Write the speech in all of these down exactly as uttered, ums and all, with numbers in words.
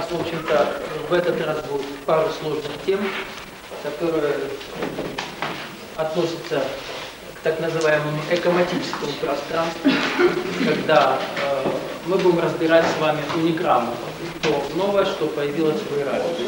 нас, в общем-то, в этот раз будет пару сложных тем, которые относятся к так называемому экоматическому пространству, когда э, мы будем разбирать с вами униграмму, то новое, что появилось в иерархии.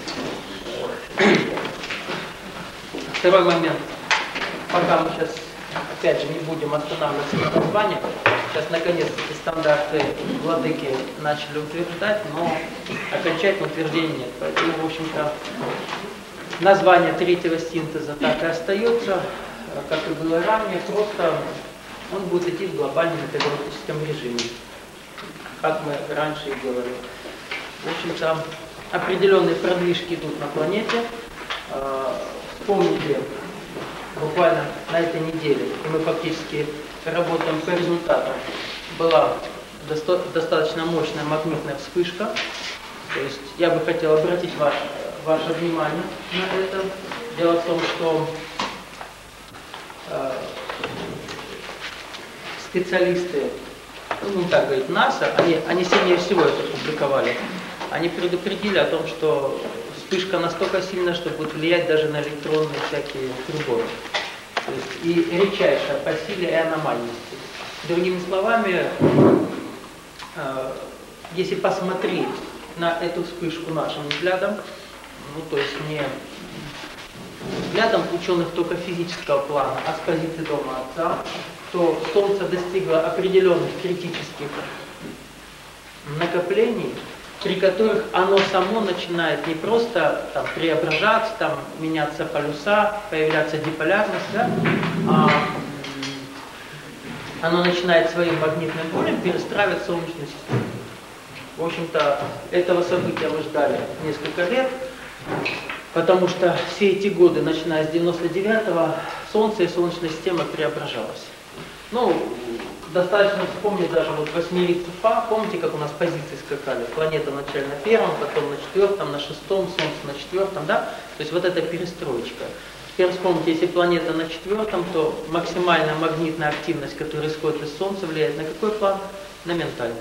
Второй момент. Пока мы сейчас, опять же, не будем останавливаться на названиях, сейчас, наконец-таки, стандарты владыки начали утверждать, но окончательного утверждения нет. Поэтому, в общем-то, название третьего синтеза так и остается, как и было ранее, просто он будет идти в глобальном метагалактическом режиме, как мы раньше и говорили. В общем-то, определенные продвижки идут на планете. Вспомните, буквально на этой неделе, и мы фактически работаем по результатам, была доста достаточно мощная магнитная вспышка. То есть я бы хотел обратить ваш, ваше внимание на это. Дело в том, что э, специалисты, ну так говорит, НАСА, они, они сильнее всего это публиковали. Они предупредили о том, что вспышка настолько сильная, что будет влиять даже на электронные всякие приборы. То есть и редчайшая по силе и аномальности. Другими словами, э, если посмотреть на эту вспышку нашим взглядом, ну то есть не взглядом ученых только физического плана, а с позиции дома Отца, то Солнце достигло определенных критических накоплений, при которых оно само начинает не просто там, преображаться, там, меняться полюса, появляться диполярность, да, а оно начинает своим магнитным полем перестраивать Солнечную систему. В общем-то, этого события мы ждали несколько лет, потому что все эти годы, начиная с девяносто девятого, Солнце и Солнечная система преображалась. Ну, достаточно вспомнить даже вот восьмерицу Фа, помните, как у нас позиции скакали? Планета вначале на первом, потом на четвертом, на шестом, Солнце на четвертом, да? То есть вот эта перестроечка. Теперь вспомните, если планета на четвертом, то максимальная магнитная активность, которая исходит из Солнца, влияет на какой план? На ментальный.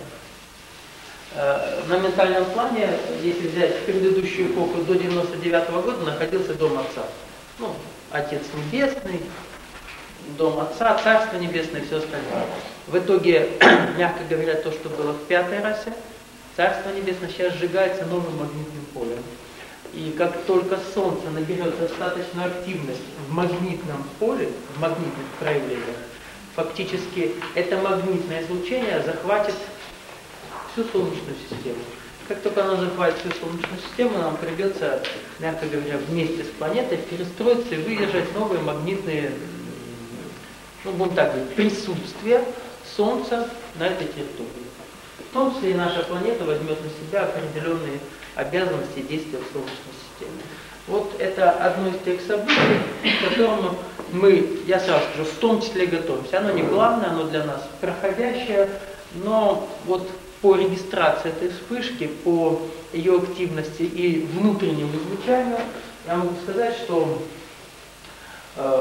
На ментальном плане, если взять предыдущую эпоху до девяносто девятого года, находился Дом Отца. Ну, Отец Небесный, Дом Отца, Царство Небесное и все остальное. В итоге, мягко говоря, то, что было в пятой расе, Царство Небесное сейчас сжигается новым магнитным полем. И как только Солнце наберет достаточную активность в магнитном поле, в магнитных проявлениях, фактически это магнитное излучение захватит всю Солнечную систему. Как только оно захватит всю Солнечную систему, нам придется, мягко говоря, вместе с планетой перестроиться и выдержать новые магнитные, ну, будем так говорить, присутствие Солнца на этой территории. В том числе и наша планета возьмет на себя определенные обязанности и действия в Солнечной системе. Вот это одно из тех событий, к которому мы, я сразу скажу, в том числе готовимся. Оно не главное, оно для нас проходящее, но вот по регистрации этой вспышки, по ее активности и внутреннему излучанию, я могу сказать, что, э,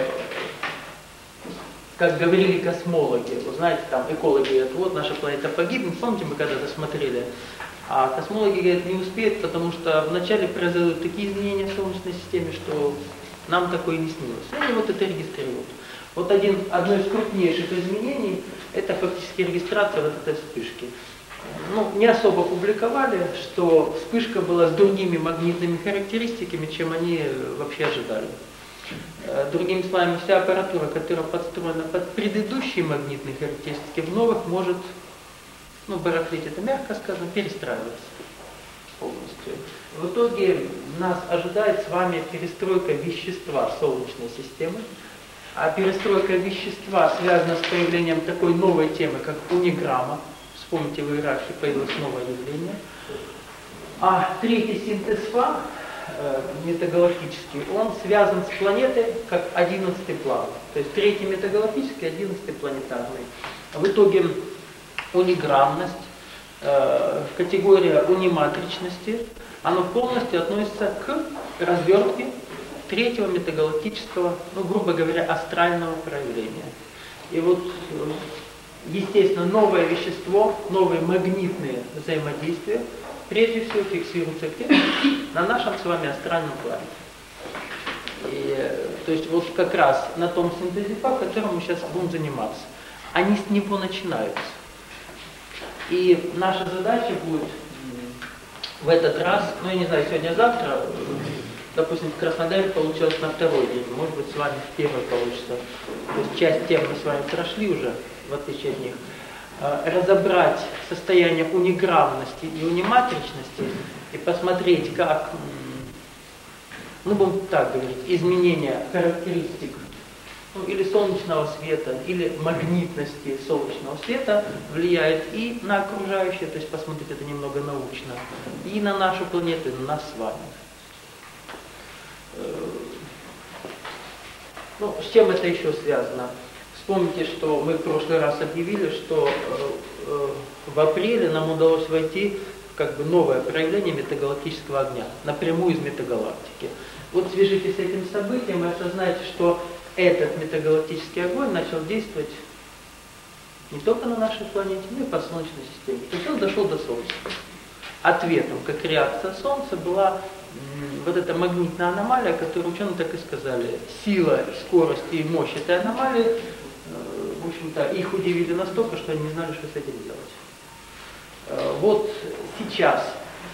как говорили космологи, вы знаете, там экологи говорят, вот наша планета погибнет, помните, мы когда-то смотрели, а космологи говорят, не успеет, потому что вначале произойдут такие изменения в Солнечной системе, что нам такое не снилось. И они вот это регистрируют. Вот один, одно из крупнейших изменений, это фактически регистрация вот этой вспышки. Ну, не особо публиковали, что вспышка была с другими магнитными характеристиками, чем они вообще ожидали. Другими словами, вся аппаратура, которая подстроена под предыдущие магнитные характеристики, в новых может, ну, барахлить, это мягко сказано, перестраиваться полностью. В итоге нас ожидает с вами перестройка вещества Солнечной системы, а перестройка вещества связана с появлением такой новой темы, как униграмма. Помните, в иерархии появилось новое явление. А третий синтез Фа, э, метагалактический, он связан с планетой как одиннадцатый план. То есть третий метагалактический, одиннадцатый планетарный. В итоге униграммность, э, категория униматричности, она полностью относится к развертке третьего метагалактического, ну, грубо говоря, астрального проявления. И вот естественно, новое вещество, новые магнитные взаимодействия прежде всего фиксируется где? На нашем с вами астральном плане. И, то есть вот как раз на том синтезе факт, которым мы сейчас будем заниматься. Они с него начинаются. И наша задача будет в этот раз, ну я не знаю, сегодня-завтра, допустим, в Краснодаре получилось на второй день, может быть, с вами в первый получится. То есть часть тем мы с вами прошли уже, в отличие от них. Разобрать состояние униграммности и униматричности и посмотреть, как, ну будем так говорить, изменение характеристик, ну, или солнечного света, или магнитности солнечного света влияет и на окружающее, то есть посмотреть это немного научно, и на нашу планету, и на нас с вами. Ну, с чем это еще связано? Вспомните, что мы в прошлый раз объявили, что э, в апреле нам удалось войти в как бы новое проявление метагалактического огня, напрямую из метагалактики. Вот свяжитесь с этим событием и осознайте, что этот метагалактический огонь начал действовать не только на нашей планете, но и по Солнечной системе. То есть он дошел до Солнца. Ответом, как реакция Солнца, была м, вот эта магнитная аномалия, которую ученые так и сказали. Сила, скорость и мощь этой аномалии, э, в общем-то, их удивили настолько, что они не знали, что с этим делать. Э, вот сейчас,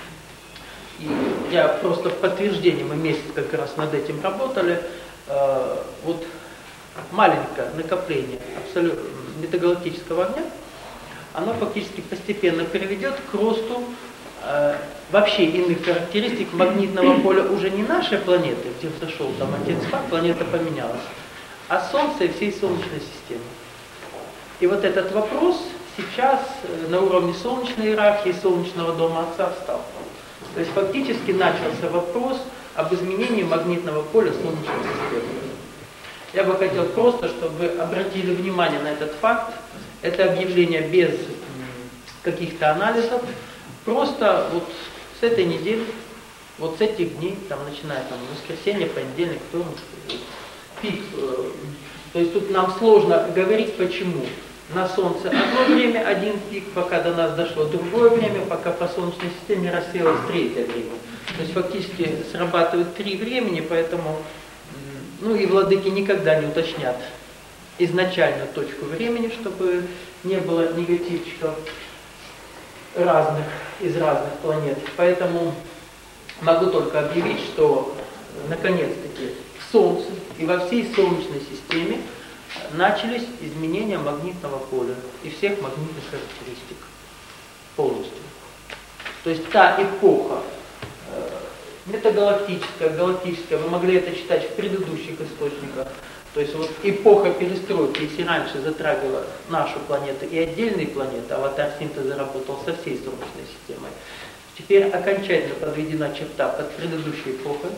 и я просто в подтверждение, мы месяц как раз над этим работали, э, вот маленькое накопление абсолютно метагалактического огня, оно фактически постепенно приведет к росту э, вообще иных характеристик магнитного поля уже не нашей планеты, где зашел там отец факт, планета поменялась, а Солнца и всей Солнечной системы. И вот этот вопрос сейчас на уровне солнечной иерархии, солнечного дома Отца встал. То есть фактически начался вопрос об изменении магнитного поля Солнечной системы. Я бы хотел просто, чтобы вы обратили внимание на этот факт. Это объявление без каких-то анализов. Просто вот с этой недели, вот с этих дней, там, начиная там, воскресенье, понедельник, вторник, пик. То есть тут нам сложно говорить, почему. На Солнце одно время, один пик, пока до нас дошло другое время, пока по Солнечной системе рассеялось третье время. То есть фактически срабатывают три времени, поэтому, ну и владыки никогда не уточнят изначальную точку времени, чтобы не было негативчиков разных, из разных планет. Поэтому могу только объявить, что наконец-таки в Солнце и во всей Солнечной системе начались изменения магнитного поля и всех магнитных характеристик полностью. То есть та эпоха э, метагалактическая, галактическая, вы могли это читать в предыдущих источниках, то есть вот эпоха перестройки, если раньше затрагивала нашу планету и отдельные планеты, аватар синтеза работал со всей Солнечной системой, теперь окончательно подведена черта под предыдущей эпохой.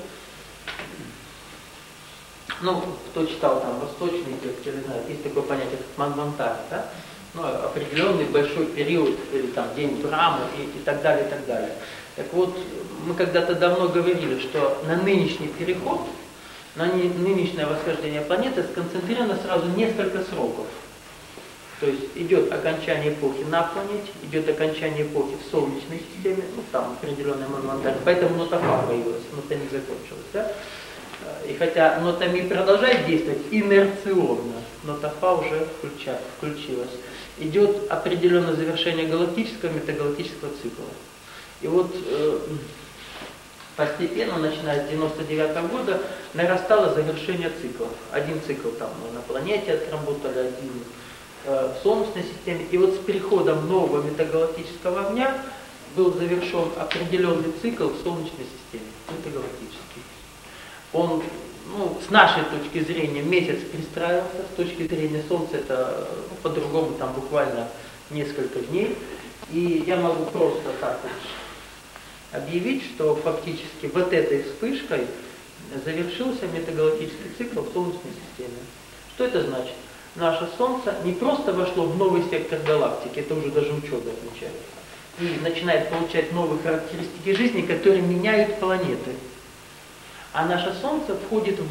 Ну, кто читал там восточный текст, или знает, есть такое понятие, как манвантар, да? Ну, определенный большой период, или там день Брамы, и, и так далее, и так далее. Так вот, мы когда-то давно говорили, что на нынешний переход, на нынешнее восхождение планеты сконцентрировано сразу несколько сроков. То есть идет окончание эпохи на планете, идет окончание эпохи в Солнечной системе, ну там определенный манвантар, поэтому нотафа появилась, нота не закончилась, да? И хотя нотами продолжает действовать инерционно, нотафа уже включа, включилась. Идет определенное завершение галактического, метагалактического цикла. И вот э, постепенно, начиная с девяносто девятого года, нарастало завершение циклов. Один цикл там мы на планете отработали, один э, в Солнечной системе. И вот с переходом нового метагалактического огня был завершен определенный цикл в Солнечной системе, метагалактический. Он, ну, с нашей точки зрения, месяц пристраивался, с точки зрения Солнца это, ну, по-другому, там буквально несколько дней. И я могу просто так вот объявить, что фактически вот этой вспышкой завершился метагалактический цикл в Солнечной системе. Что это значит? Наше Солнце не просто вошло в новый сектор галактики, это уже даже ученые отмечают, и начинает получать новые характеристики жизни, которые меняют планеты. А наше Солнце входит в